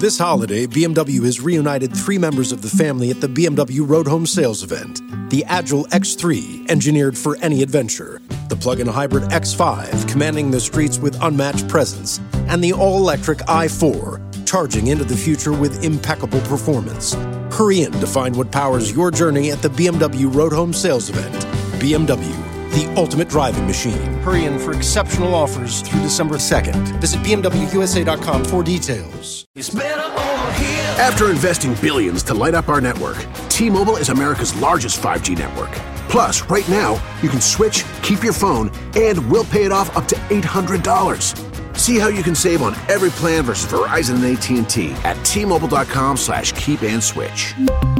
This holiday, BMW has reunited 3 members of the family at the BMW Road Home Sales event. The Agile X3, engineered for any adventure. The plug-in hybrid X5, commanding the streets with unmatched presence. And the all-electric i4, charging into the future with impeccable performance. Hurry in to find what powers your journey at the BMW Road Home Sales event. BMW, the ultimate driving machine. Hurry in for exceptional offers through December 2nd. Visit BMWUSA.com for details. After investing billions to light up our network, T-Mobile is America's largest 5G network. Plus, right now, you can switch, keep your phone, and we'll pay it off up to $800. See how you can save on every plan versus Verizon and AT&T at T-Mobile.com/keep-and-switch.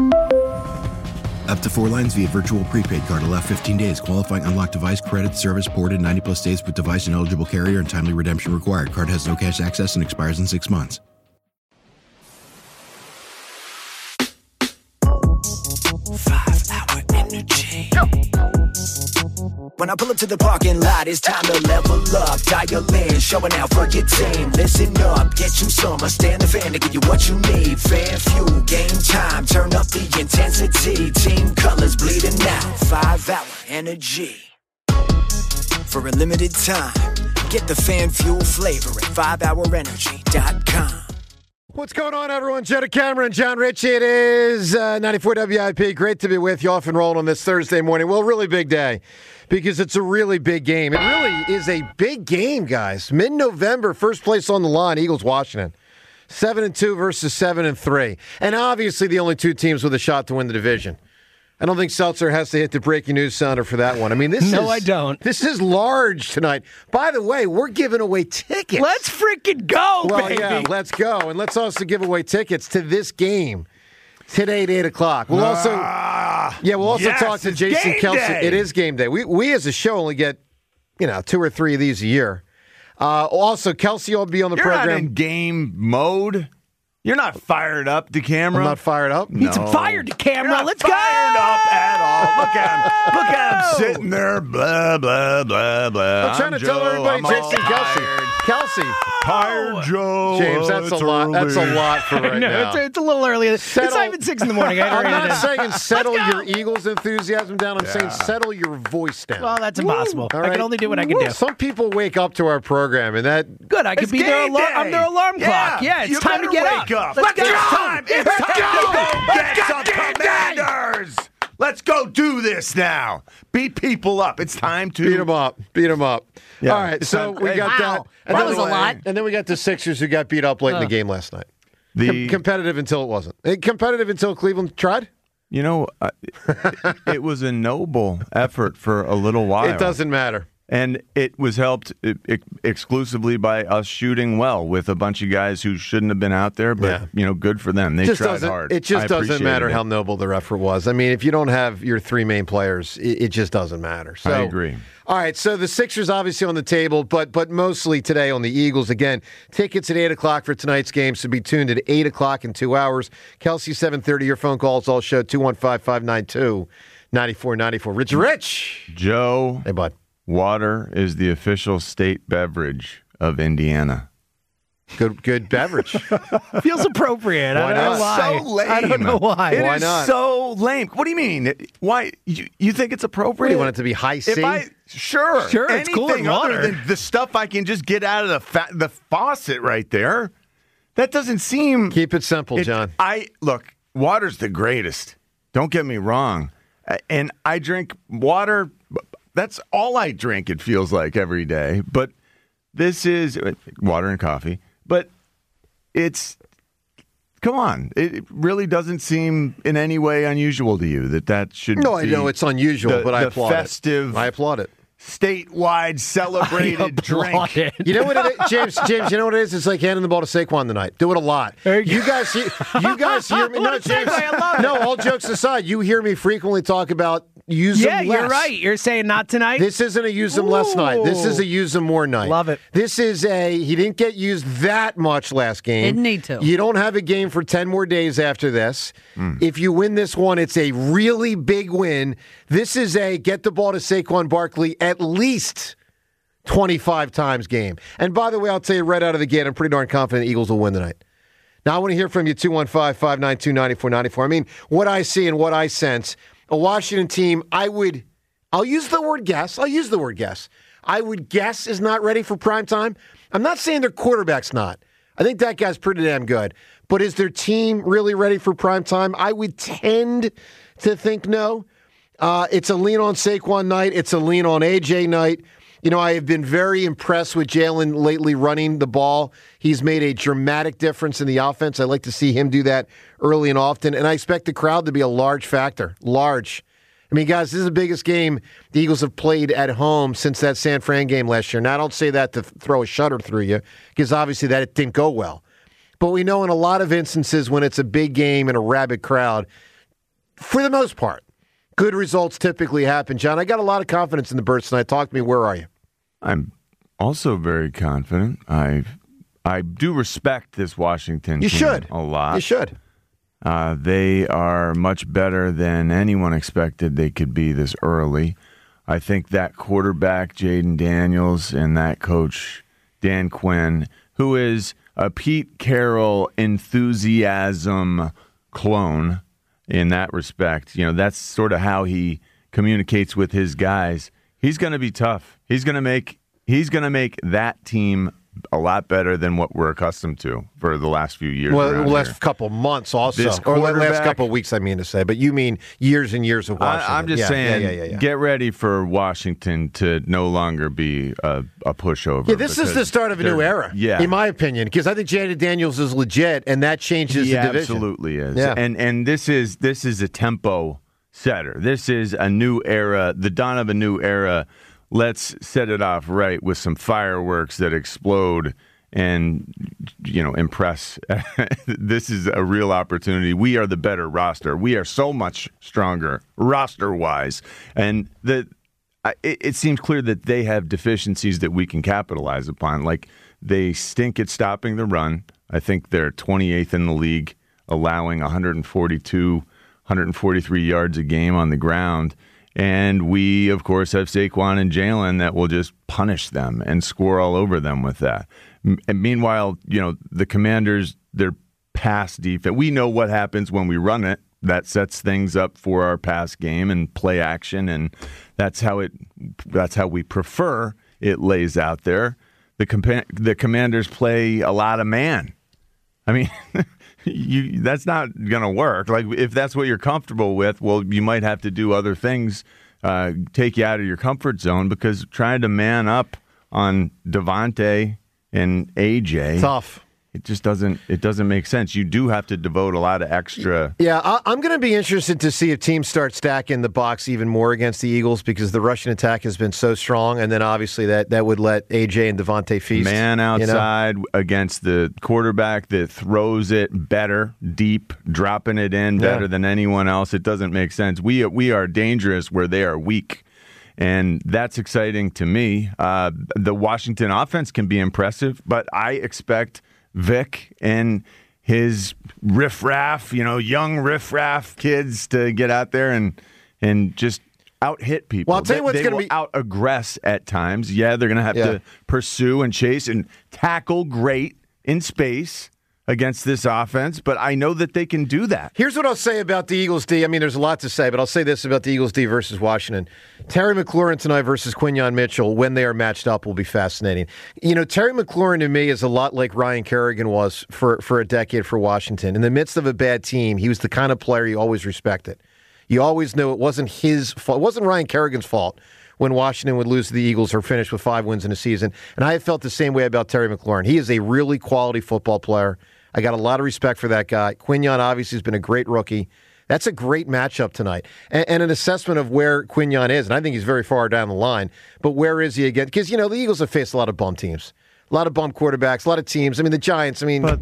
Up to 4 lines via virtual prepaid card. Allow 15 days. Qualifying unlocked device credit service ported 90-plus days with device and eligible carrier and timely redemption required. Card has no cash access and expires in 6 months. When I pull up to the parking lot, it's time to level up. Dial in, showing out for your team. Listen up, get you some. I stand the fan to give you what you need. Fan fuel, game time, turn up the intensity. Team colors bleeding out. 5-hour energy. For a limited time, get the fan fuel flavor at 5hourenergy.com. What's going on, everyone? Jenna Cameron, John Ritchie. It is 94 WIP. Great to be with you, off and rolling on this Thursday morning. Well, really big day because it's a really big game. It really is a big game, guys. Mid-November, first place on the line, Eagles-Washington. 7-2 versus 7-3. And obviously the only 2 teams with a shot to win the division. I don't think Seltzer has to hit the breaking news sounder for that one. I mean, I don't. This is large tonight. By the way, we're giving away tickets. Let's freaking go, baby. Yeah, let's go. And let's also give away tickets to this game today at 8 o'clock. We'll also talk to Jason Kelce. It is game day. We as a show only get, 2 or 3 of these a year. Also, Kelce will be on the program. You're not in game mode. You're not fired up to camera. I'm not fired up? He's fired to camera. Let's go. Fired up at all. Look at him sitting there, blah, blah, blah, blah. I'm trying to tell everybody Jason Kelce. Kelce. Tired Joe. James, that's a lot. That's a lot for right now. It's a little early. It's not even 6 in the morning. I'm not saying settle your Eagles enthusiasm down. I'm saying settle your voice down. Well, that's impossible. I can only do what I can do. Some people wake up to our program, and that... Good, I could be their alarm clock. Yeah, it's time to get up. Let's go! It's time to get some Commanders! Let's go do this now. Beat people up. It's time to... Beat them up. Yeah. All right, so we got that. And that was a lot. And then we got the Sixers who got beat up late in the game last night. Competitive until it wasn't. Competitive until Cleveland tried? It was a noble effort for a little while. It doesn't matter. And it was helped exclusively by us shooting well with a bunch of guys who shouldn't have been out there, but, good for them. They tried hard. It just doesn't matter how noble their effort was. I mean, if you don't have your 3 main players, it just doesn't matter. So, I agree. All right, so the Sixers obviously on the table, but mostly today on the Eagles. Again, tickets at 8 o'clock for tonight's game, so be tuned at 8 o'clock in 2 hours. Kelsey, 7:30, your phone calls all show, 215-592-9494. Rich! Joe. Hey, bud. Water is the official state beverage of Indiana. Good beverage. Feels appropriate. Why I don't know why. So lame. I don't know why. Why not? So lame. What do you mean? Why? You think it's appropriate? What, do you want it to be high C? Sure. It's cooler Anything water. other than the stuff I can just get out of the faucet right there. That doesn't seem... Keep it simple, John. Look, water's the greatest. Don't get me wrong. And I drink water... That's all I drink, it feels like, every day. But this is water and coffee. But it's, come on. It really doesn't seem in any way unusual to you that should be. No, I know it's unusual, but I applaud festive, I applaud it. Statewide celebrated drink. You know what it is, James, you know what it is? It's like handing the ball to Saquon tonight. Do it a lot. You guys hear me. No, James, all jokes aside, you hear me frequently talk about use them less. Yeah, you're right. You're saying not tonight? This isn't a use them less night. This is a use them more night. Love it. This is he didn't get used that much last game. Didn't need to. You don't have a game for 10 more days after this. If you win this one, it's a really big win. This is a get the ball to Saquon Barkley at least 25 times game. And by the way, I'll tell you right out of the gate, I'm pretty darn confident the Eagles will win tonight. Now, I want to hear from you, 215-592-9494. I mean, what I see and what I sense, a Washington team, I'll use the word guess. I would guess is not ready for prime time. I'm not saying their quarterback's not. I think that guy's pretty damn good. But is their team really ready for prime time? I would tend to think no. It's a lean on Saquon night. It's a lean on AJ night. You know, I have been very impressed with Jalen lately running the ball. He's made a dramatic difference in the offense. I like to see him do that early and often. And I expect the crowd to be a large factor. Large. I mean, guys, this is the biggest game the Eagles have played at home since that San Fran game last year. Now, I don't say that to throw a shudder through you, because obviously that it didn't go well. But we know in a lot of instances when it's a big game and a rabid crowd, for the most part, good results typically happen. John, I got a lot of confidence in the Birds tonight. Talk to me. Where are you? I'm also very confident. I do respect this Washington team a lot. You should. They are much better than anyone expected they could be this early. I think that quarterback, Jaden Daniels, and that coach, Dan Quinn, who is a Pete Carroll enthusiasm clone in that respect. You know, that's sort of how he communicates with his guys. He's going to be tough. He's going to make that team a lot better than what we're accustomed to for the last few years. Well, the last couple months also. Or the last couple of weeks, I mean to say. But you mean years and years of Washington. I'm just saying, get ready for Washington to no longer be a pushover. Yeah, this is the start of a new era, in my opinion, because I think Jaden Daniels is legit, and that changes the division. Absolutely is. Yeah. And this is a tempo setter. This is a new era, the dawn of a new era. Let's set it off right with some fireworks that explode and, you know, impress. This is a real opportunity. We are the better roster. We are so much stronger roster-wise. And it seems clear that they have deficiencies that we can capitalize upon. Like, they stink at stopping the run. I think they're 28th in the league, allowing 143 yards a game on the ground. And we, of course, have Saquon and Jalen that will just punish them and score all over them with that. And meanwhile, you know, the Commanders, their pass defense, we know what happens when we run it. That sets things up for our pass game and play action, and that's how we prefer it lays out there. The Commanders play a lot of man. I mean, that's not going to work. Like, if that's what you're comfortable with, well, you might have to do other things, take you out of your comfort zone, because trying to man up on Devontae and AJ, tough. It just doesn't make sense. You do have to devote a lot of extra. Yeah, I'm going to be interested to see if teams start stacking the box even more against the Eagles, because the rushing attack has been so strong, and then obviously that would let AJ and Devontae feast. Man outside, you know? Against the quarterback that throws it better, deep, dropping it in better than anyone else. It doesn't make sense. We are dangerous where they are weak. And that's exciting to me. The Washington offense can be impressive, but I expect Vic and his riffraff, young riffraff kids to get out there and just out-hit people. Well, I'll tell you what's going to be out-aggress at times. Yeah, they're going to have to pursue and chase and tackle great in space against this offense, but I know that they can do that. Here's what I'll say about the Eagles D. I mean, there's a lot to say, but I'll say this about the Eagles D versus Washington. Terry McLaurin tonight versus Quinyon Mitchell, when they are matched up, will be fascinating. Terry McLaurin to me is a lot like Ryan Kerrigan was for a decade for Washington. In the midst of a bad team, he was the kind of player you always respected. You always knew it wasn't his fault. It wasn't Ryan Kerrigan's fault when Washington would lose to the Eagles or finish with 5 wins in a season. And I have felt the same way about Terry McLaurin. He is a really quality football player. I got a lot of respect for that guy. Quinyon obviously has been a great rookie. That's a great matchup tonight. And an assessment of where Quinyon is, and I think he's very far down the line, but where is he again? Because, the Eagles have faced a lot of bum teams. A lot of bum quarterbacks, a lot of teams. I mean, the Giants,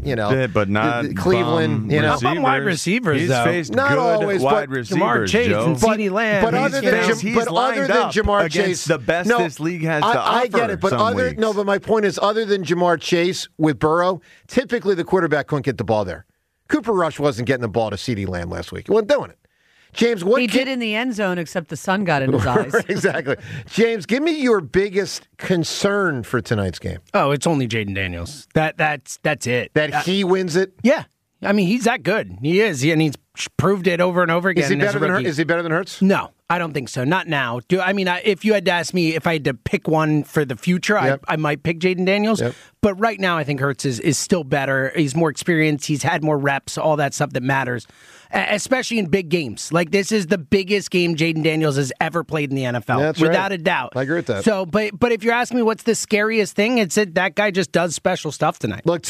but not Cleveland, How about wide receivers, He's though? faced not good always, wide but receivers, Jamar Chase Joe. and CeeDee Lamb. But other than Jamar Chase, the best this league has to offer. I get it, but but my point is, other than Jamar Chase with Burrow, typically the quarterback couldn't get the ball there. Cooper Rush wasn't getting the ball to CeeDee Lamb last week. He wasn't doing it. James, what he did in the end zone, except the sun got in his eyes. Exactly. James, give me your biggest concern for tonight's game. Oh, it's only Jaden Daniels. That's it. That he wins it? Yeah. I mean, he's that good. He is, and he's proved it over and over again. Is he better than Hurts? No, I don't think so. Not now. If you had to ask me if I had to pick one for the future, I might pick Jaden Daniels. Yep. But right now, I think Hurts is still better. He's more experienced. He's had more reps, all that stuff that matters, especially in big games. Like, this is the biggest game Jaden Daniels has ever played in the NFL, without a doubt. I agree with that. So, but if you're asking me what's the scariest thing, it's that guy just does special stuff tonight. Look,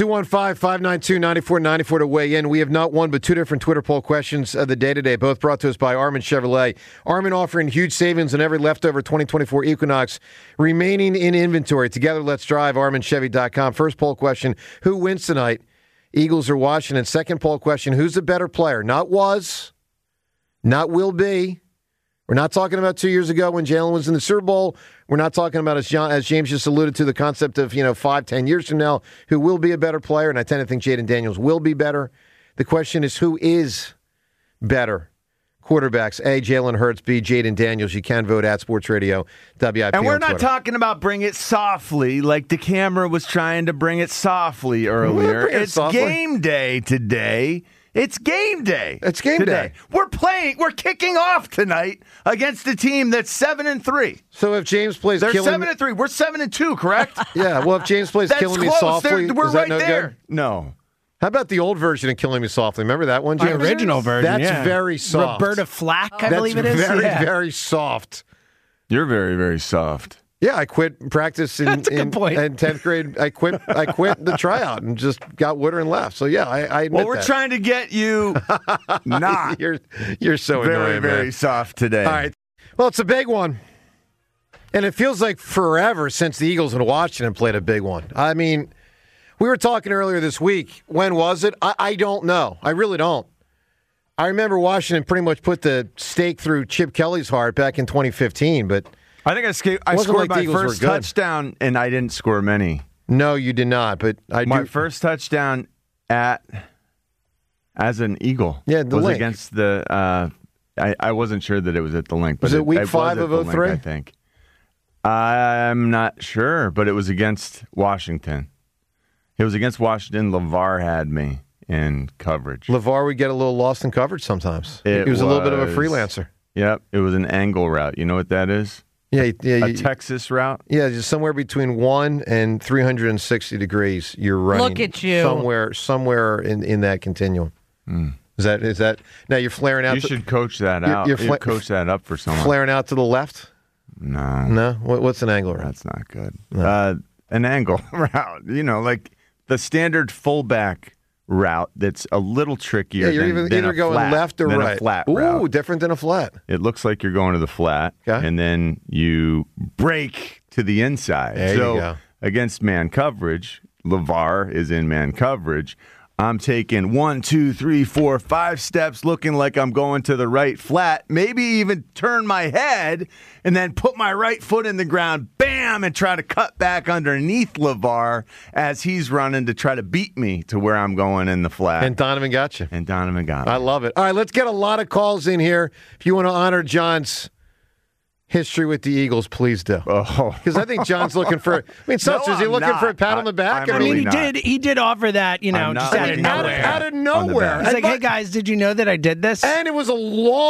215-592-9494 to weigh in. We have not one but two different Twitter poll questions of the day today, both brought to us by Armin Chevrolet. Armin offering huge savings on every leftover 2024 Equinox remaining in inventory. Together, let's drive. ArminChevy.com. First poll question, who wins tonight? Eagles or Washington? Second poll question, who's the better player? Not was, not will be. We're not talking about 2 years ago when Jalen was in the Super Bowl. We're not talking about, as James just alluded to, the concept of 5-10 years from now, who will be a better player, and I tend to think Jaden Daniels will be better. The question is, who is better? Quarterbacks, A, Jalen Hurts, B, Jaden Daniels. You can vote at Sports Radio WIP. And we're not Twitter. talking about bring it softly like the camera was trying to bring it softly earlier. It's game day today. It's game day. It's game day. We're kicking off tonight against a team that's 7-3. So if James plays They're killing 7-3. We're 7-2, correct? Yeah, well, if James plays That's killing close. me softly, We're is that right no there. good? No. How about the old version of Killing Me Softly? Remember that one, James? The original version, That's very soft. Roberta Flack, I believe it is. That's very, very soft. You're very, very soft. Yeah, I quit practice in 10th grade. I quit the tryout and just got Woodard and left. So, yeah, I admit Well, we're that. trying to get you not You're so very, annoying, very man. soft today. All right. Well, it's a big one. And it feels like forever since the Eagles and Washington played a big one. I mean, we were talking earlier this week. When was it? I don't know. I really don't. I remember Washington pretty much put the stake through Chip Kelly's heart back in 2015, but I think I scored my first touchdown, and I didn't score many. No, you did not. But my first touchdown as an Eagle was Link. against the. I wasn't sure that it was at the Link, but was it week 5 of of 03? I think. I'm not sure, but it was against Washington. It was against Washington. LeVar had me in coverage. LeVar would get a little lost in coverage sometimes. He was a little bit of a freelancer. Yep, it was an angle route. You know what that is? Yeah, a Texas route. Yeah, just somewhere between 1 and 360 degrees. You're running. Look at you. Somewhere in that continuum. Is that now you're flaring out? You should coach that out. You coach that up for someone. Flaring out to the left? No. What's an angle route? That's not good. No. An angle route. Like the standard fullback route that's a little trickier. Yeah, you're than either going left or right. A flat Ooh, route. different than a flat. It looks like you're going to the flat, and then you break to the inside. There you go. Against man coverage, LeVar is in man coverage. I'm taking 1, 2, 3, 4, 5 steps, looking like I'm going to the right flat, maybe even turn my head, and then put my right foot in the ground, bam, and try to cut back underneath LeVar as he's running to try to beat me to where I'm going in the flat. And Donovan got you. I love it. All right, let's get a lot of calls in here. If you want to honor John's history with the Eagles, please do. Because I think John's looking for. Is he looking for a pat on the back? He did offer that. Just out of nowhere. Out of nowhere. He's like, "Hey guys, did you know that I did this?" And it was a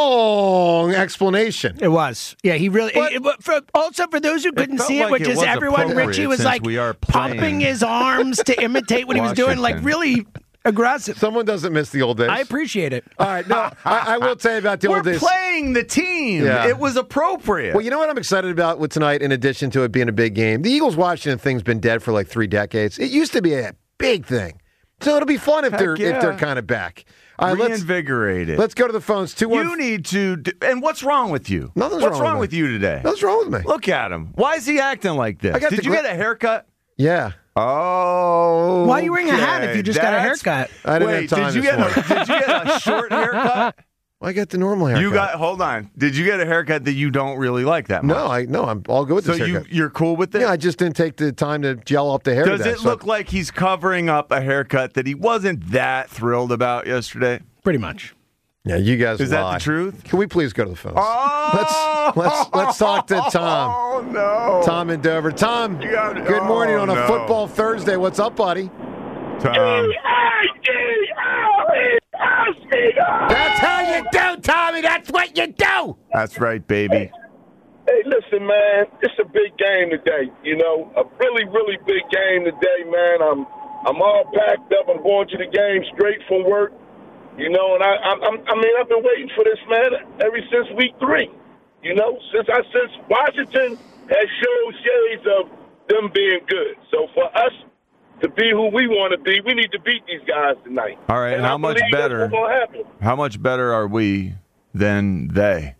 long explanation. It was. Yeah, he really. Also, for those who couldn't see it, which is everyone, Richie was like pumping his arms to imitate what he was doing, like really aggressive. Someone doesn't miss the old days. I appreciate it. All right, no, I will tell you about the old days. We're playing the team. Yeah. It was appropriate. Well, you know what I'm excited about with tonight, in addition to it being a big game? The Eagles-Washington thing's been dead for like 3 decades. It used to be a big thing. So it'll be fun if they're kind of back. All right, reinvigorated. Let's go to the phones. You need to. And what's wrong with you? What's wrong with you today? Nothing's wrong with me. Look at him. Why is he acting like this? Did you get a haircut? Yeah. Oh. Why are you wearing a hat if you just got a haircut? I didn't have time. Did you get a short haircut? Well, I got the normal haircut. Hold on. Did you get a haircut that you don't really like that much? No, I'm all good with this haircut. So you're cool with it? Yeah, I just didn't take the time to gel up the hair. Does it look like he's covering up a haircut that he wasn't that thrilled about yesterday? Pretty much. Yeah, you guys Is lie. that the truth? Can we please go to the phones? Oh! Let's talk to Tom. Oh, no. Tom in Dover. Tom, good morning on a football Thursday. What's up, buddy? Tom. That's how you do, Tommy. That's what you do. That's right, baby. Hey, listen, man. It's a big game today. You know, a really, really big game today, man. I'm all packed up. I'm going to the game straight from work. You know, and I've been waiting for this, man, ever since week 3. You know, since Washington has showed shades of them being good. So for us to be who we want to be, we need to beat these guys tonight. All right, and how much better? That's what's gonna happen. How much better are we than they?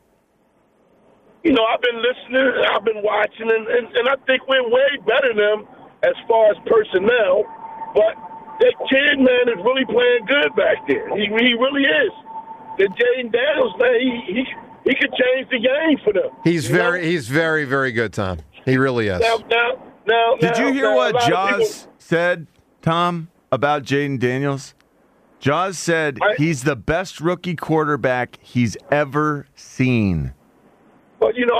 You know, I've been listening, I've been watching, and I think we're way better than them as far as personnel. But that kid, man, is really playing good back there. He really is. The Jaden Daniels, man, he could change the game for them. He's very, very good, Tom. He really is. Now, Did you hear what Jaws Jaws said, Tom, about Jaden Daniels? Jaws said he's the best rookie quarterback he's ever seen. Well, you know,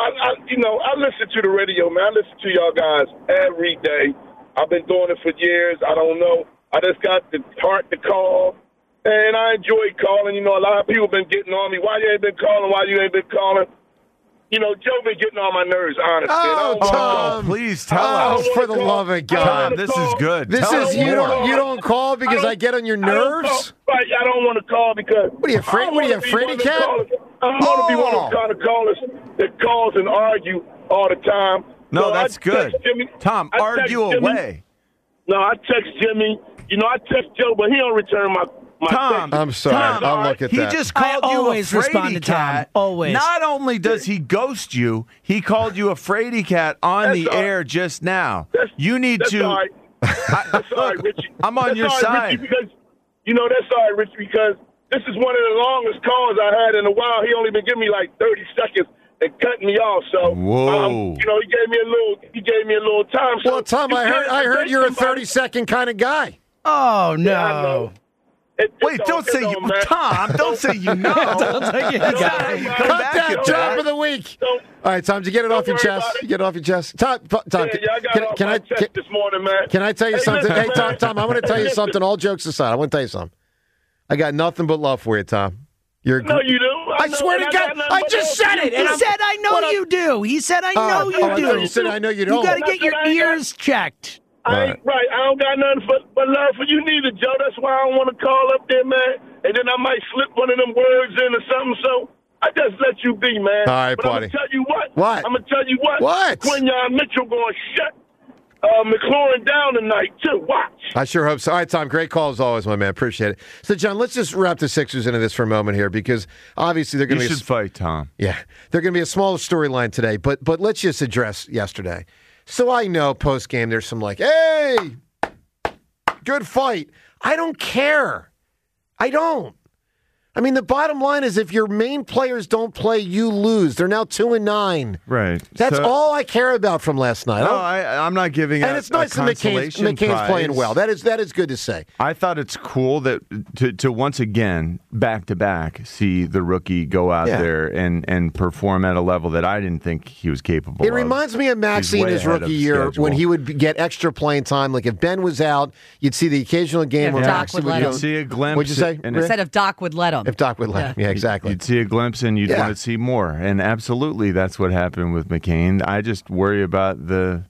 I listen to the radio, man. I listen to y'all guys every day. I've been doing it for years. I don't know. I just got the heart to call, and I enjoy calling. You know, a lot of people been getting on me. Why you ain't been calling? Why you ain't been calling? You know, Joe been getting on my nerves, honestly. Oh, Tom, please tell us. For the love of God. Tom, this is good. This tell is you don't call because I get on your nerves? I don't want to call because What are you afraid? What are you, afraid cat? I don't want to be one of those kind of callers that calls and argue all the time. No, So that's I good. text Jimmy. Tom, I text argue Jimmy. away. No, I text Jimmy. You know, I text Joe, but he don't return my Tom, text. I'm sorry. Tom, I'll look at he that. just called I you always a respond fraidy to Tom. cat. Always. Not only does he ghost you, he called you a fraidy cat on That's the all right. air just now. That's That's all right. That's all right, Look, Richie. I'm on That's your all right, side. Richie, because, you know, that's all right, Richie, because this is one of the longest calls I had in a while. He only been giving me like 30 seconds and cutting me off. So, Whoa. you know, he gave me a little time. So Well, Tom, I heard you're a 30-second kind of guy. Oh, no. Yeah, I know. Wait, don't say you, Tom. Don't say you know. Don't say you got it. Come Cut back that at job that. of the week. Don't- All right, Tom, did you get it off your worry chest? about it. You get it off your chest? Tom, Yeah, I got off my chest this morning, man. can I tell you Hey, something? listen, Hey, man. Tom, I want to tell you something. All jokes aside, I want to tell you something. I got nothing but love for you, Tom. You're No, you do. I know, swear to and God, got nothing I but just love said for it, you. and He I'm- said, I know What you do. He said, I know I you thought do. you said, I know you don't. You got to get your I ain't got- ears checked. I ain't, right. I don't got nothing but love for you neither, Joe. That's why I don't want to call up there, man. And then I might slip one of them words in or something. So I just let you be, man. All right, but buddy. I'm going to tell you what. What? I'm going to tell you what. What? Quinyon Mitchell going to shut McLaurin down tonight, too. Watch. I sure hope so. All right, Tom, great call as always, my man. Appreciate it. So, John, let's just wrap the Sixers into this for a moment here because obviously they're going You to be should fight, Tom. Yeah, they're going to be a smaller storyline today, but let's just address yesterday. So I know post game there's some like, hey, good fight. I don't care. I don't. I mean, the bottom line is if your main players don't play, you lose. They're now 2-9. Right. That's So- all I care about from last night. No, I'm not giving and a, it's nice a that McCain's prize. playing well. That is good to say. I thought it's cool that to once again, back to back, see the rookie go out there and perform at a level that I didn't think he was capable of. It reminds me of Maxey He's in way his ahead rookie of year schedule. when he would get extra playing time. Like if Ben was out, you'd see the occasional game If where Doc Maxey would would let go. him. You'd see a glimpse. What'd you say? and Rick? Said if Doc would let him. If Doc would let him. Yeah, exactly. You'd see a glimpse and you'd Yeah. want to see more. And absolutely, that's what happened with McCain. I just worry about the,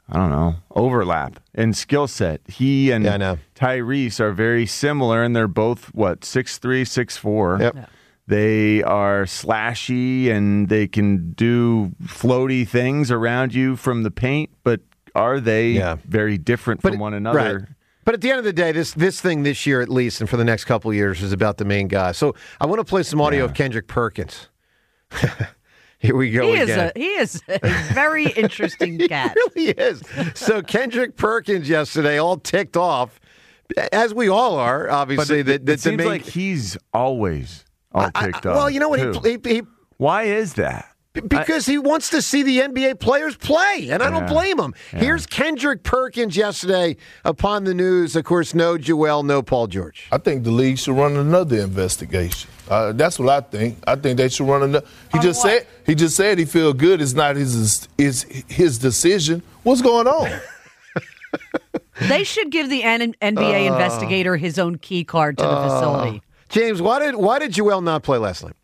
overlap and skill set. He and Yeah, I know. Tyrese are very similar, and they're both, 6'3", 6'4". Yep. Yeah. They are slashy, and they can do floaty things around you from the paint, but are they very different from one another? Right. But at the end of the day, this thing this year at least, and for the next couple of years, is about the main guy. So I want to play some audio of Kendrick Perkins. Here we go again. He is a very interesting cat. He really is. So Kendrick Perkins yesterday, all ticked off, as we all are, obviously. But it the seems main, like he's always all ticked off. well, you know what? too. He Why is that? Because he wants to see the NBA players play, and I don't blame him. Yeah. Here's Kendrick Perkins yesterday upon the news. Of course, no Joel, no Paul George. I think the league should run another investigation. That's what I think. I think they should run another. He just said he feel good. It's not his decision. What's going on? They should give the NBA investigator his own key card to the facility. James, why did Joel not play last night?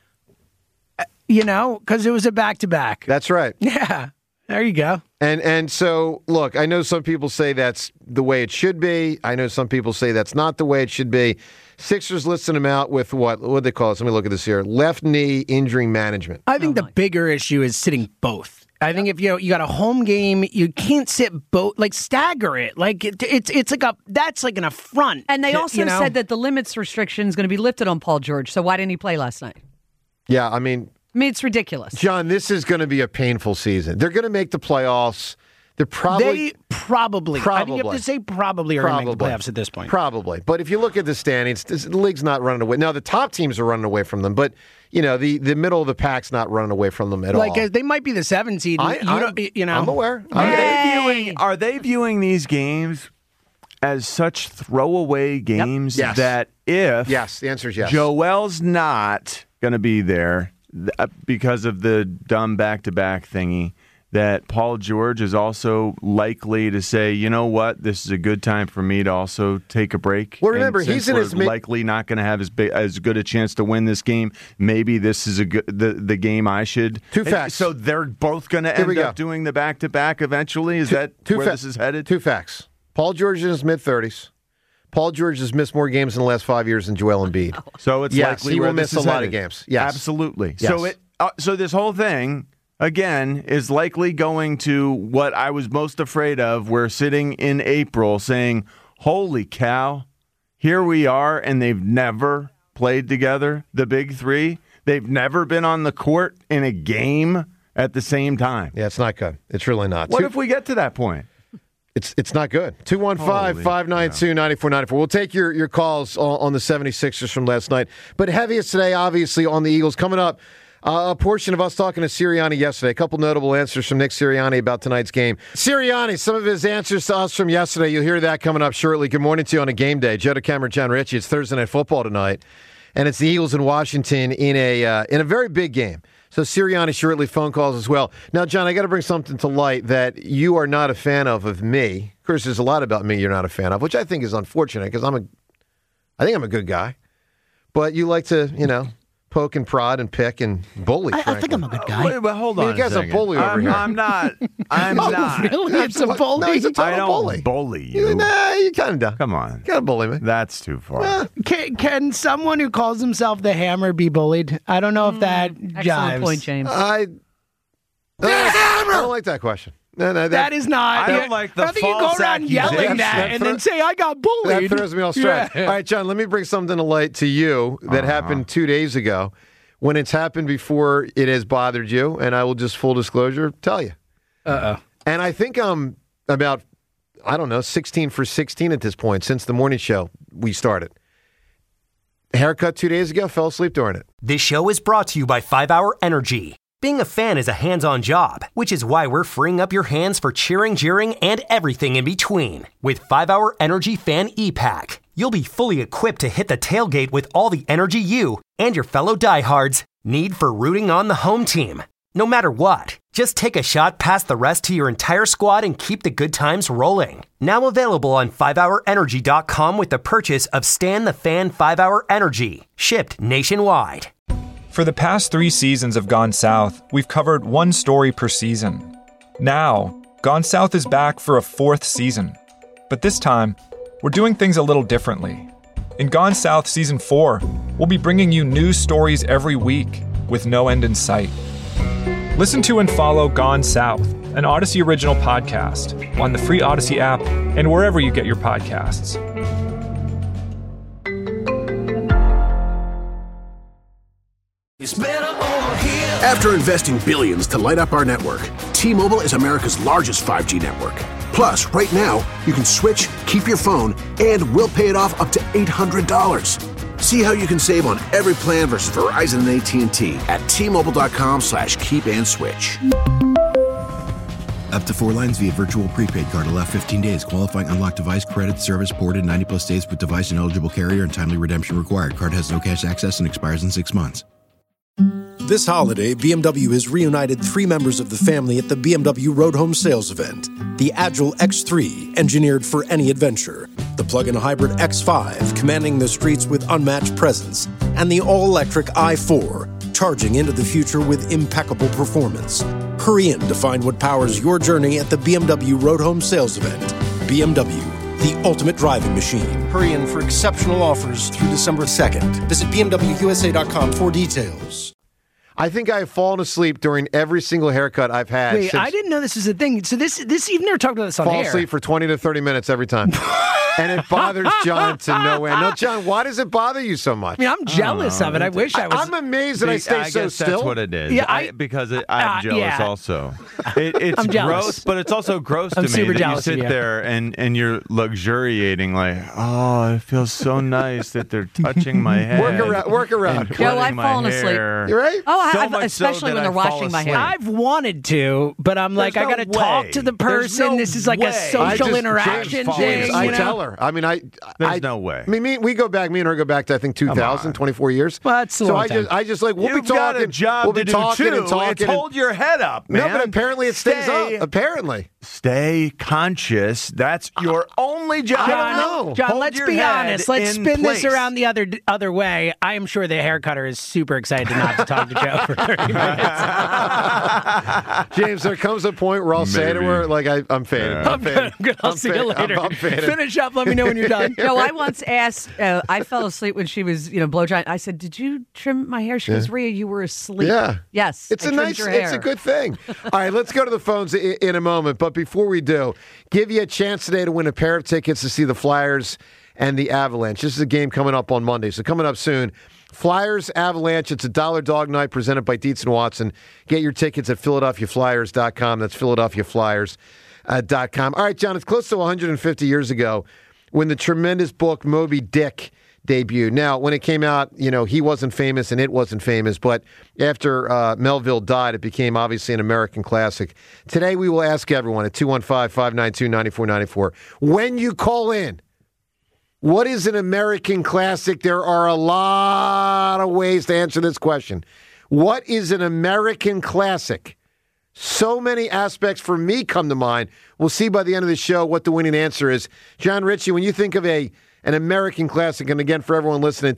Because it was a back-to-back. That's right. Yeah, there you go. And so, look, I know some people say that's the way it should be. I know some people say that's not the way it should be. Sixers listing him out with what do they call it? Let me look at this here. Left knee injury management. I think the bigger issue is sitting both. I think if you got a home game, you can't sit both, stagger it. It's that's like an affront. And they also said that the limits restriction is going to be lifted on Paul George. So why didn't he play last night? Yeah, I mean, it's ridiculous. John, this is going to be a painful season. They're going to make the playoffs. They probably. I think you have to say probably are going to make the playoffs at this point. Probably. But if you look at the standings, the league's not running away. Now, the top teams are running away from them, but, the middle of the pack's not running away from them at all. They might be the 7th seed. I'm aware. Are they viewing these games as such throwaway games that if the answer is yes. Joel's not going to be there because of the dumb back-to-back thingy, that Paul George is also likely to say, you know what, this is a good time for me to also take a break. Well, remember, he's in his likely not going to have as good a chance to win this game. Maybe this is the game I should. Two facts. So they're both going to end up doing the back-to-back eventually? Is that where this is headed? Two facts. Paul George is in his mid-30s. Paul George has missed more games in the last 5 years than Joel Embiid. So it's likely he will miss a lot headed. of games. Yes. Absolutely. Yes. So this whole thing, again, is likely going to what I was most afraid of. We're sitting in April saying, holy cow, here we are, and they've never played together, the big three. They've never been on the court in a game at the same time. Yeah, it's not good. It's really not. What if we get to that point? It's not good. 215-592-9494. We'll take your calls on the 76ers from last night. But heaviest today, obviously, on the Eagles. Coming up, a portion of us talking to Sirianni yesterday. A couple notable answers from Nick Sirianni about tonight's game. Sirianni, some of his answers to us from yesterday. You'll hear that coming up shortly. Good morning to you on a game day. Joe DeCamera, John Ritchie. It's Thursday Night Football tonight. And it's the Eagles in Washington in a very big game. So Sirianni shortly, phone calls as well. Now, John, I got to bring something to light that you are not a fan of me. Of course, there's a lot about me you're not a fan of, which I think is unfortunate because I think I'm a good guy. But you like to, poke and prod and pick and bully. I think I'm a good guy. Wait, hold on. You guys are bully over here. I'm not. I'm not. Really? It's a bully? No, he's a total I don't bully. bully you. Nah, you kind of. Come on. You got to bully me. That's too far. Can someone who calls himself the Hammer be bullied? I don't know if that jives. Excellent point, James. I don't like that question. No, that is not. I don't like the I think you go false around yelling that and then say, I got bullied. That throws me off track. Yeah. All right, John, let me bring something to light to you that happened 2 days ago. When it's happened before it has bothered you, and I will just full disclosure tell you. Uh-oh. And I think I'm about, 16 for 16 at this point since the morning show we started. Haircut 2 days ago, fell asleep during it. This show is brought to you by 5 Hour Energy. Being a fan is a hands-on job, which is why we're freeing up your hands for cheering, jeering, and everything in between. With 5 Hour Energy Fan E-Pack, you'll be fully equipped to hit the tailgate with all the energy you and your fellow diehards need for rooting on the home team. No matter what, just take a shot past the rest to your entire squad and keep the good times rolling. Now available on 5hourenergy.com with the purchase of Stan the Fan 5 Hour Energy, shipped nationwide. For the past 3 seasons of Gone South, we've covered one story per season. Now, Gone South is back for a 4th season. But this time, we're doing things a little differently. In Gone South Season 4, we'll be bringing you new stories every week with no end in sight. Listen to and follow Gone South, an Odyssey original podcast, on the free Odyssey app and wherever you get your podcasts. After investing billions to light up our network, T-Mobile is America's largest 5G network. Plus, right now, you can switch, keep your phone, and we'll pay it off up to $800. See how you can save on every plan versus Verizon and AT&T at T-Mobile.com/keep-and-switch. Up to 4 lines via virtual prepaid card. Allow 15 days. Qualifying unlocked device credit service ported 90-plus days with device and eligible carrier and timely redemption required. Card has no cash access and expires in 6 months. This holiday, BMW has reunited 3 members of the family at the BMW Road Home Sales Event. The Agile X3, engineered for any adventure. The plug-in hybrid X5, commanding the streets with unmatched presence. And the all-electric i4, charging into the future with impeccable performance. Hurry in to find what powers your journey at the BMW Road Home Sales Event. BMW, the ultimate driving machine. Hurry in for exceptional offers through December 2nd. Visit BMWUSA.com for details. I think I have fallen asleep during every single haircut I've had. Wait, I didn't know this was a thing. So this you've never talked about this on air. Fall asleep for 20 to 30 minutes every time. And it bothers John to no end. No, John, why does it bother you so much? I mean, I'm jealous of it. I wish I was. I'm amazed that I stay so guess still. That's what it is. Yeah, because I'm jealous also. It's gross, but it's also gross to me that you sit there and you're luxuriating like, oh, it feels so nice that they're touching my head. Work around. Yo, I've fallen asleep. You're right? Oh, especially when they're washing my hair. I've wanted to, but I'm like, I got to talk to the person. This is like a social interaction thing. I tell her. I mean, There's no way. I mean, me and her go back to, I think, 2000, 24 years. Well, that's a long time. I just like, we'll You've be talking. Got a job we'll be to talking do too. and talking. It's hold your head up, man. No, but apparently it stays up. Apparently. Stay conscious. That's your only job. I don't know. John, Hold let's your be head honest. Let's in spin place. this around the other way. I am sure the hair cutter is super excited to not to talk to Joe for 30 minutes. James, there comes a point where I'll say to her, like, I'm faded. I'm good. I'll see you later. I'm faded. Finish up. Let me know when you're done. No, I once asked, I fell asleep when she was, blow drying. I said, did you trim my hair? She goes, Rhea, you were asleep. Yeah. Yes. It's it's a good thing. All right, let's go to the phones in a moment. But before we do, give you a chance today to win a pair of tickets to see the Flyers and the Avalanche. This is a game coming up on Monday. So coming up soon, Flyers, Avalanche. It's a $1 dog night presented by Dietz & Watson. Get your tickets at PhiladelphiaFlyers.com. That's PhiladelphiaFlyers.com. All right, John, it's close to 150 years ago when the tremendous book Moby Dick debuted. Now, when it came out, he wasn't famous and it wasn't famous, but after Melville died, it became obviously an American classic. Today, we will ask everyone at 215-592-9494, when you call in, what is an American classic? There are a lot of ways to answer this question. What is an American classic? So many aspects for me come to mind. We'll see by the end of the show what the winning answer is. John Ritchie, when you think of an American classic, and again, for everyone listening,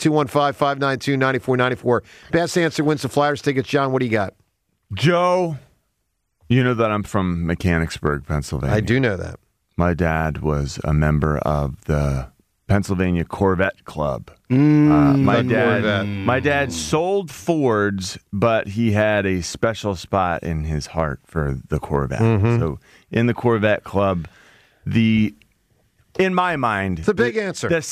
215-592-9494, best answer wins the Flyers tickets. John, what do you got? Joe, you know that I'm from Mechanicsburg, Pennsylvania. I do know that. My dad was a member of the Pennsylvania Corvette Club. My dad sold Fords, but he had a special spot in his heart for the Corvette. Mm-hmm. So in the Corvette Club, in my mind, it's a big answer. The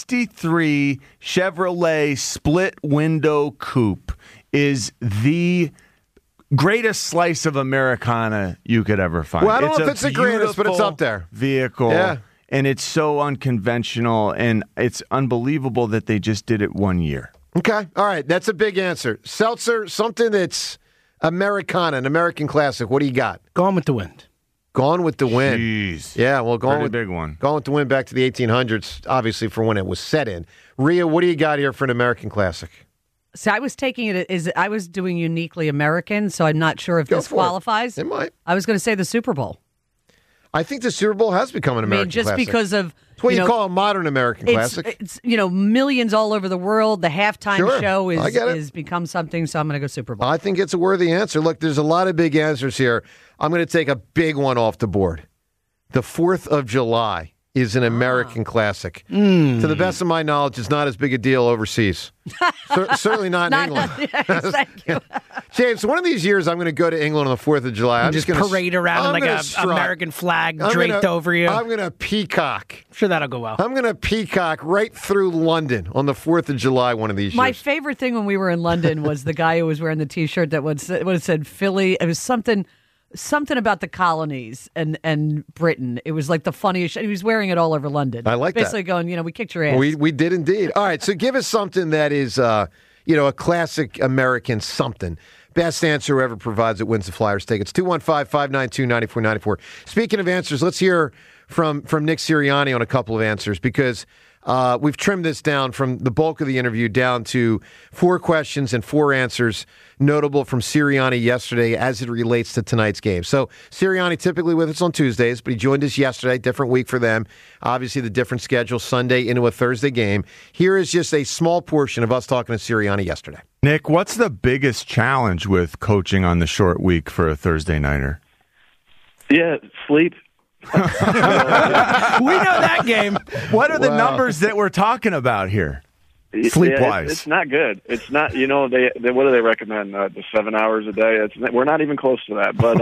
63 Chevrolet split window coupe is the greatest slice of Americana you could ever find. Well, I don't know if it's the greatest, but it's up there. Vehicle. Yeah. And it's so unconventional, and it's unbelievable that they just did it 1 year. Okay. All right. That's a big answer. Seltzer, something that's Americana, an American classic. What do you got? Gone with the Wind. Gone with the Wind. Jeez. Yeah, well, big one. Gone with the Wind back to the 1800s, obviously, for when it was set in. Rhea, what do you got here for an American classic? So I was taking it as I was doing uniquely American, so I'm not sure if this qualifies. It might. I was going to say the Super Bowl. I think the Super Bowl has become an American just classic. because of it's what you call a modern American classic. It's millions all over the world. The halftime show is become something. So I'm going to go Super Bowl. I think it's a worthy answer. Look, there's a lot of big answers here. I'm going to take a big one off the board. The 4th of July is an American classic. To the best of my knowledge, it's not as big a deal overseas. Certainly not in England. Yes, thank you. James, one of these years I'm going to go to England on the 4th of July. I'm just going to parade around like an American flag draped over you. I'm going to peacock. I'm sure that'll go well. I'm going to peacock right through London on the 4th of July one of these years. My favorite thing when we were in London was the guy who was wearing the T-shirt that said Philly. It was something something about the colonies and Britain. It was like the funniest. He was wearing it all over London. I like basically that. Going, we kicked your ass. We did indeed. All right, so give us something that is, a classic American something. Best answer whoever provides it wins the Flyers tickets. 215-592-9494. Speaking of answers, let's hear from Nick Sirianni on a couple of answers because we've trimmed this down from the bulk of the interview down to 4 questions and 4 answers notable from Sirianni yesterday as it relates to tonight's game. So Sirianni typically with us on Tuesdays, but he joined us yesterday, different week for them. Obviously the different schedule, Sunday into a Thursday game. Here is just a small portion of us talking to Sirianni yesterday. Nick, what's the biggest challenge with coaching on the short week for a Thursday nighter? Yeah, sleep. We know that game. What are the numbers that we're talking about here? Sleep-wise. It's not good. It's not, they what do they recommend? The 7 hours a day? We're not even close to that. But,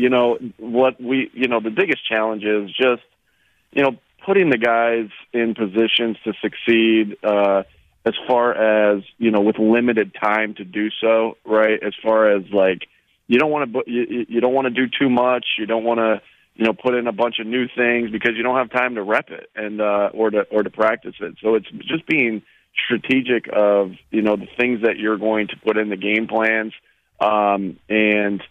the biggest challenge is just, putting the guys in positions to succeed as far as, with limited time to do so, right? As far as, you don't want to do too much. You don't want to, put in a bunch of new things because you don't have time to rep it and or to practice it. So it's just being strategic of the things that you're going to put in the game plans, and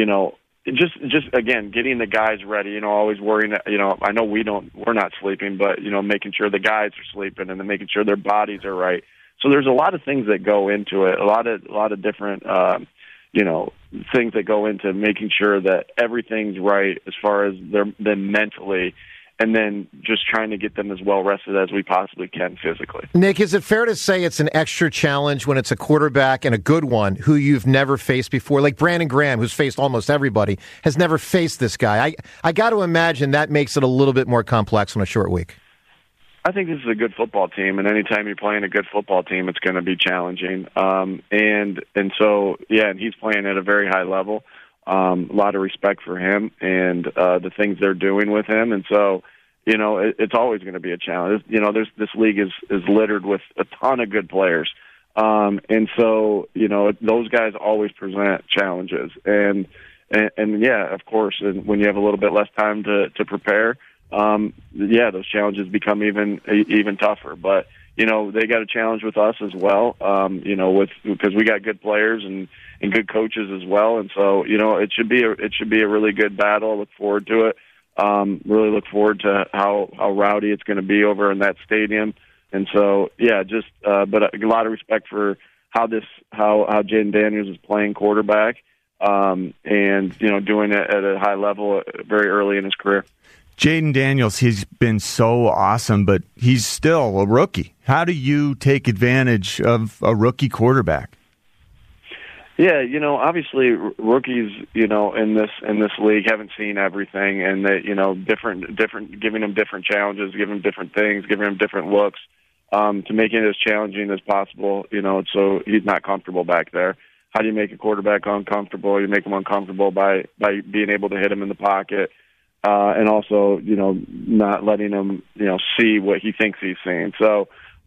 just again getting the guys ready. Always worrying that I know we're not sleeping, but making sure the guys are sleeping and then making sure their bodies are right. So there's a lot of things that go into it. A lot of different things that go into making sure that everything's right as far as them mentally, and then just trying to get them as well rested as we possibly can physically. Nick, is it fair to say it's an extra challenge when it's a quarterback and a good one who you've never faced before? Like Brandon Graham, who's faced almost everybody, has never faced this guy. I got to imagine that makes it a little bit more complex on a short week. I think this is a good football team, and anytime you're playing a good football team, it's going to be challenging. And so, and he's playing at a very high level. A lot of respect for him and the things they're doing with him. And so, it's always going to be a challenge. This league is littered with a ton of good players. And so, those guys always present challenges. And yeah, of course, and when you have a little bit less time to prepare, those challenges become even tougher. But they got a challenge with us as well. Because we got good players and good coaches as well. And so it should be a really good battle. I look forward to it. Really look forward to how rowdy it's going to be over in that stadium. And so but a lot of respect for how Jayden Daniels is playing quarterback, and doing it at a high level very early in his career. Jayden Daniels, he's been so awesome, but he's still a rookie. How do you take advantage of a rookie quarterback? Yeah, obviously rookies, in this league haven't seen everything, and that different, giving them different challenges, giving them different things, giving them different looks, to make it as challenging as possible. So he's not comfortable back there. How do you make a quarterback uncomfortable? You make him uncomfortable by being able to hit him in the pocket. And also, not letting him, see what he thinks he's seeing. So,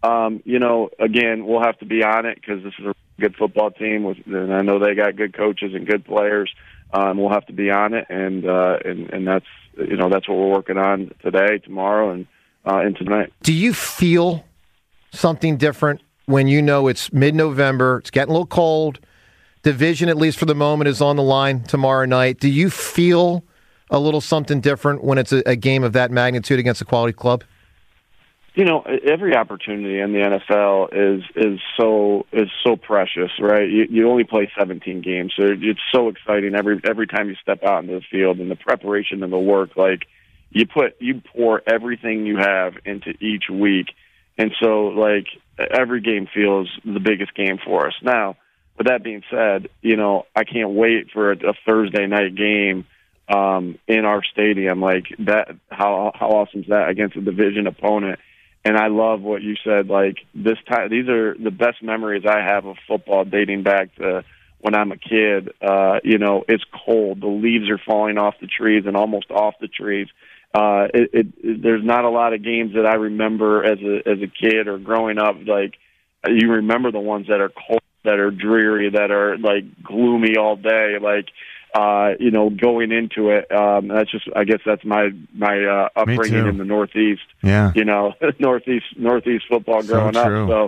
again, we'll have to be on it because this is a good football team, and I know they got good coaches and good players. We'll have to be on it, and that's that's what we're working on today, tomorrow, and tonight. Do you feel something different when it's mid-November? It's getting a little cold. Division, at least for the moment, is on the line tomorrow night. Do you feel a little something different when it's a game of that magnitude against a quality club? Every opportunity in the NFL is so precious, right? You only play 17 games, so it's so exciting every time you step out into the field, and the preparation and the work. Like you pour everything you have into each week, and so every game feels the biggest game for us. Now, with that being said, I can't wait for a Thursday night game in our stadium like that. How awesome is that against a division opponent? And I love what you said. This time, these are the best memories I have of football, dating back to when I'm a kid. It's cold. The leaves are falling off the trees and almost off the trees. There's not a lot of games that I remember as a kid or growing up. You remember the ones that are cold, that are dreary, that are gloomy all day. going into it. I guess that's my upbringing in the Northeast. Yeah. Northeast football growing up. So,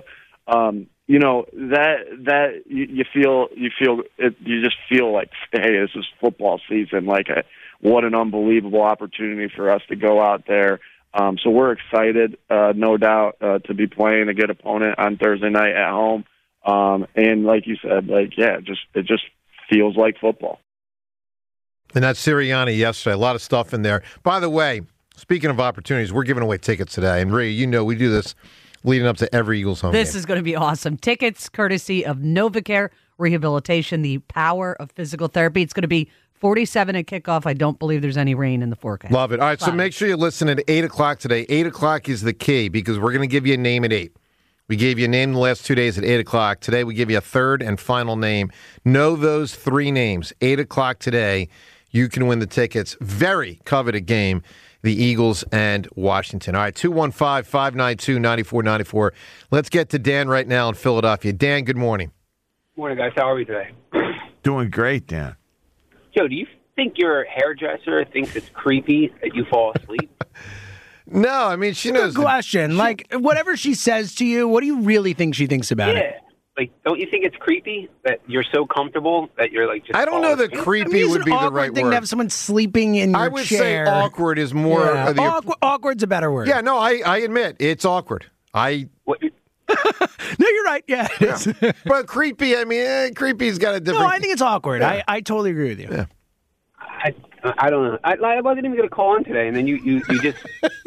that you just feel like, hey, this is football season. Like, what an unbelievable opportunity for us to go out there. So we're excited, no doubt, to be playing a good opponent on Thursday night at home. And like you said, it just feels like football. And that's Sirianni yesterday. A lot of stuff in there. By the way, speaking of opportunities, we're giving away tickets today. And Rhea, we do this leading up to every Eagles home game. This is going to be awesome. Tickets courtesy of NovaCare Rehabilitation, the power of physical therapy. It's going to be 47 at kickoff. I don't believe there's any rain in the forecast. Love it. All right, so make sure you listen at 8 o'clock today. 8 o'clock is the key because we're going to give you a name at 8. We gave you a name the last 2 days at 8 o'clock. Today we give you a third and final name. Know those 3 names. 8 o'clock today. You can win the tickets. Very coveted game, the Eagles and Washington. All right, 215-592-9494. Let's get to Dan right now in Philadelphia. Dan, good morning. Morning, guys. How are we today? Doing great, Dan. Joe, do you think your hairdresser thinks it's creepy that you fall asleep? No, I mean, she knows. Good question. Whatever she says to you, what do you really think she thinks about it? Like, don't you think it's creepy that you're so comfortable that you're like just? I don't know that creepy would be the right thing word. To have someone sleeping in your chair. I would say awkward is more. Yeah. Awkward's a better word. Yeah, no, I admit it's awkward. No, you're right. Yeah, it is. But creepy. I mean, creepy's got a different. No, I think it's awkward. Yeah. I totally agree with you. Yeah. I don't know. I wasn't even going to call on today, and then you just.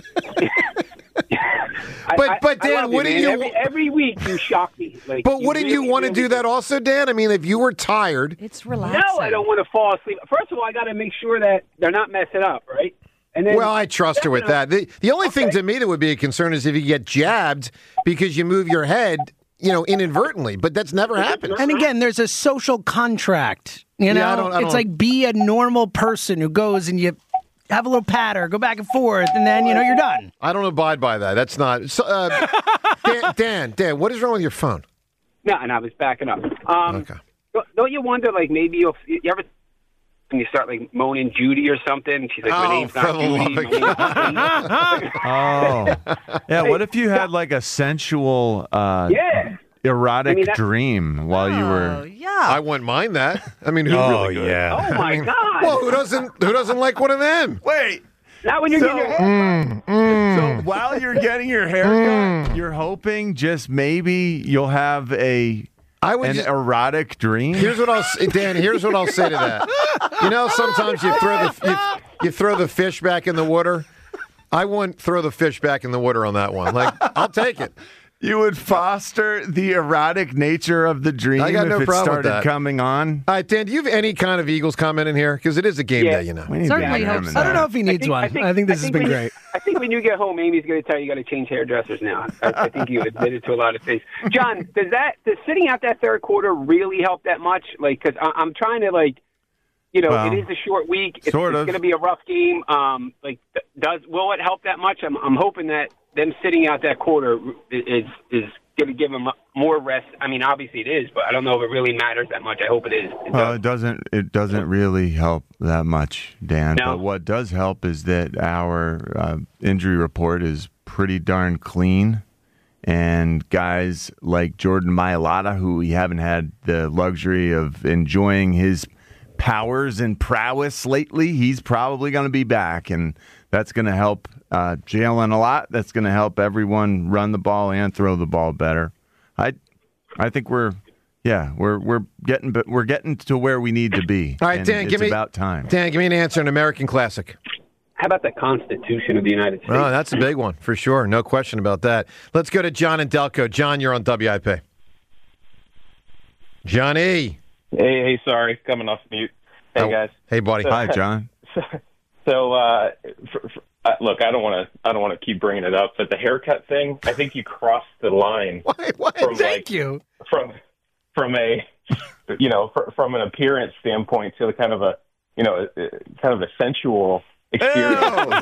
But Dan, wouldn't you? Every week you shock me. Like, but wouldn't you want to do that also, Dan? I mean, if you were tired, it's relaxing. No, I don't want to fall asleep. First of all, I got to make sure that they're not messing up, right? And then, well, I trust her with that. The only thing to me that would be a concern is if you get jabbed because you move your head, inadvertently. But that's never happened. And again, there's a social contract. I don't it's like be a normal person who goes and you have a little patter, go back and forth, and then, you're done. I don't abide by that. That's not. So, Dan, what is wrong with your phone? No, and I was backing up. Okay. Don't you wonder, like, maybe you ever when you start, like, moaning Judy or something? She's like, my name's not Judy. Yeah, what if you had, like, a sensual erotic dream while you were... Yeah. I wouldn't mind that. I mean, who really could? Yeah. Oh, my God. Well, who doesn't like one of them? Wait. Not when you're getting your hair So while you're getting your hair cut, you're hoping just maybe you'll have an erotic dream? Here's what I'll say, Dan. Here's what I'll say to that. Sometimes you throw the fish back in the water. I wouldn't throw the fish back in the water on that one. Like, I'll take it. You would foster the erotic nature of the dream I got no if it problem with started that. coming on? All right, Dan, do you have any kind of Eagles comment in here? Because it is a game day, We need Certainly to hope so. I don't know if he needs one. I think this has been great. I think when you get home, Amy's going to tell you got to change hairdressers now. I think you admitted to a lot of things. John, does sitting out that third quarter really help that much? Like, because I'm trying to, like, it is a short week. It's going to be a rough game. Will it help that much? I'm hoping that them sitting out that quarter is going to give them more rest. I mean, obviously it is, but I don't know if it really matters that much. I hope it is. It doesn't really help that much, Dan. No. But what does help is that our injury report is pretty darn clean. And guys like Jordan Mailata, who we haven't had the luxury of enjoying his powers and prowess lately, he's probably going to be back. And that's going to help Jalen a lot. That's going to help everyone run the ball and throw the ball better. I think we're getting to where we need to be. All right, Dan, it's about time. Dan, give me an answer in American Classic. How about the Constitution of the United States? Oh, that's a big one for sure. No question about that. Let's go to John and Delco. John, you're on WIP. Johnny. Hey, sorry, coming off mute. Hey, guys. Hey, buddy. Hi, John. So, look, I don't want to keep bringing it up, but the haircut thing, I think you crossed the line. Why? Thank you. From an appearance standpoint to kind of a sensual experience.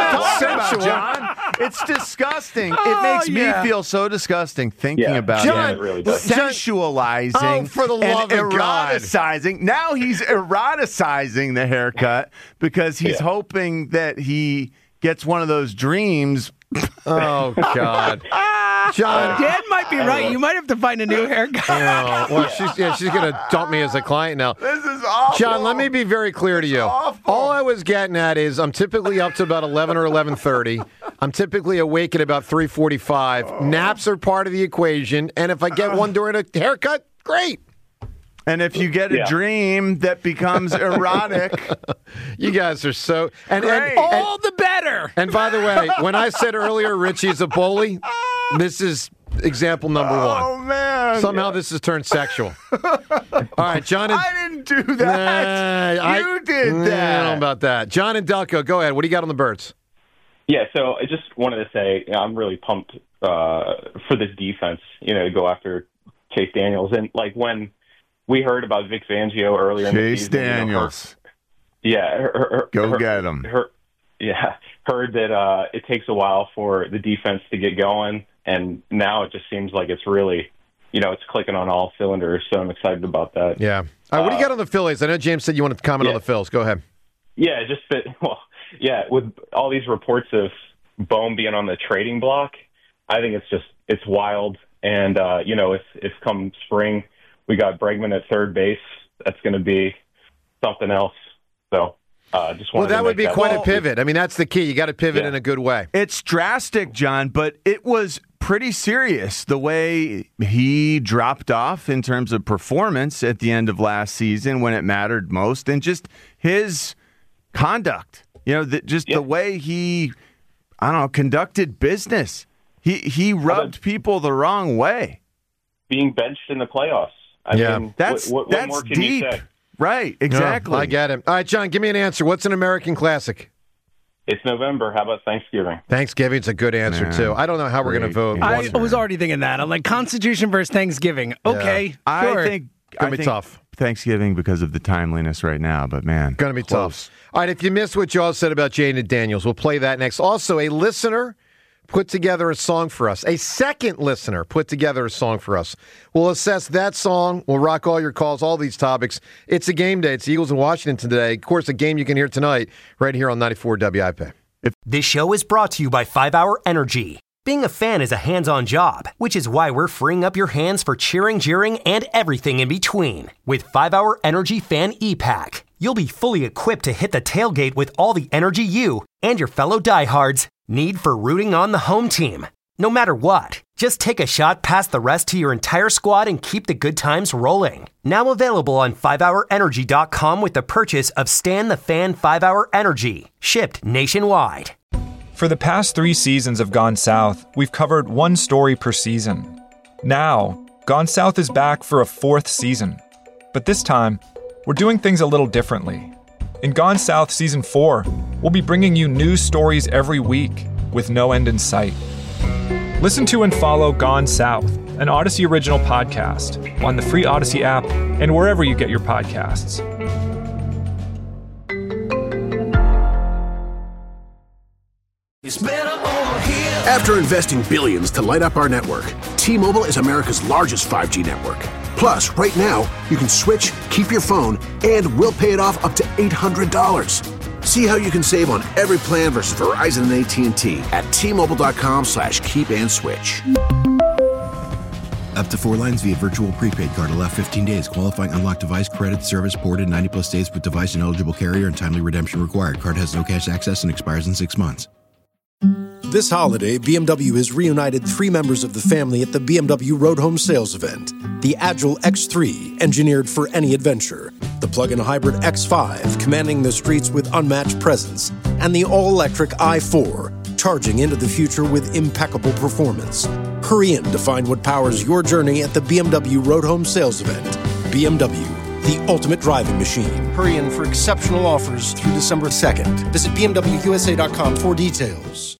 John. It's disgusting. It makes me feel so disgusting thinking about John, it really does. Sensualizing for the love and of God. eroticizing. Now he's eroticizing the haircut because he's hoping that he gets one of those dreams. Oh, God. John. Dan might be right. You might have to find a new haircut. Well, she's going to dump me as a client now. This is awful. John, let me be very clear to you. All I was getting at is I'm typically up to about 11 or 11:30. I'm typically awake at about 3:45. Naps are part of the equation, and if I get one during a haircut, great. And if you get a dream that becomes erotic, you guys are so and all the better. And by the way, when I said earlier Richie's a bully, this is example number one. Oh man! Somehow this has turned sexual. All right, John. I didn't do that. You did that. I don't know about that. John and Delco, go ahead. What do you got on the Birds? Yeah, so I just wanted to say I'm really pumped for this defense. To go after Chase Daniels, and like when we heard about Vic Fangio earlier in the season. Chase Daniels. Go get him. Heard that it takes a while for the defense to get going, and now it just seems like it's really, it's clicking on all cylinders, so I'm excited about that. Yeah. All right, what do you got on the Phillies? I know James said you wanted to comment on the Phils. Go ahead. Yeah, with all these reports of Bohm being on the trading block, I think it's wild, and, if come spring we got Bregman at third base, that's going to be something else. So, just wanted that would be quite a pivot. I mean, that's the key. You got to pivot in a good way. It's drastic, John, but it was pretty serious the way he dropped off in terms of performance at the end of last season when it mattered most, and just his conduct. The way he, conducted business. He rubbed people the wrong way. Being benched in the playoffs. I mean, that's what more can deep. you say? Right, exactly. I get it. All right, John, give me an answer. What's an American classic? It's November. How about Thanksgiving? Thanksgiving's a good answer, too. I don't know how we're going to vote. I was already thinking that. I'm like, Constitution versus Thanksgiving. Okay, sure. I think it's going to be tough. Thanksgiving because of the timeliness right now, but man. Going to be tough. All right, if you missed what y'all said about Jaden Daniels, we'll play that next. Also, a listener put together a song for us. A second listener put together a song for us. We'll assess that song. We'll rock all your calls, all these topics. It's a game day. It's the Eagles in Washington today. Of course, a game you can hear tonight right here on 94 WIP. This show is brought to you by 5 Hour Energy. Being a fan is a hands-on job, which is why we're freeing up your hands for cheering, jeering, and everything in between. With 5 Hour Energy Fan E-Pack, you'll be fully equipped to hit the tailgate with all the energy you and your fellow diehards need for rooting on the home team. No matter what, just take a shot past the rest to your entire squad and keep the good times rolling. Now available on 5hourenergy.com with the purchase of Stan the Fan 5 Hour Energy, shipped nationwide. For the past 3 seasons of Gone South, we've covered one story per season. Now, Gone South is back for a 4th season. But this time, we're doing things a little differently. In Gone South Season 4, we'll be bringing you new stories every week with no end in sight. Listen to and follow Gone South, an Odyssey original podcast, on the free Odyssey app and wherever you get your podcasts. After investing billions to light up our network, T-Mobile is America's largest 5G network. Plus, right now, you can switch, keep your phone, and we'll pay it off up to $800. See how you can save on every plan versus Verizon and AT&T at T-Mobile.com/keep-and-switch. Up to 4 lines via virtual prepaid card. Allow 15 days. Qualifying unlocked device credit service ported 90+ days with device and eligible carrier and timely redemption required. Card has no cash access and expires in 6 months. This holiday, BMW has reunited 3 members of the family at the BMW Road Home Sales Event. The Agile X3, engineered for any adventure. The plug-in hybrid X5, commanding the streets with unmatched presence. And the all-electric i4, charging into the future with impeccable performance. Hurry in to find what powers your journey at the BMW Road Home Sales Event. BMW, the ultimate driving machine. Hurry in for exceptional offers through December 2nd. Visit BMWUSA.com for details.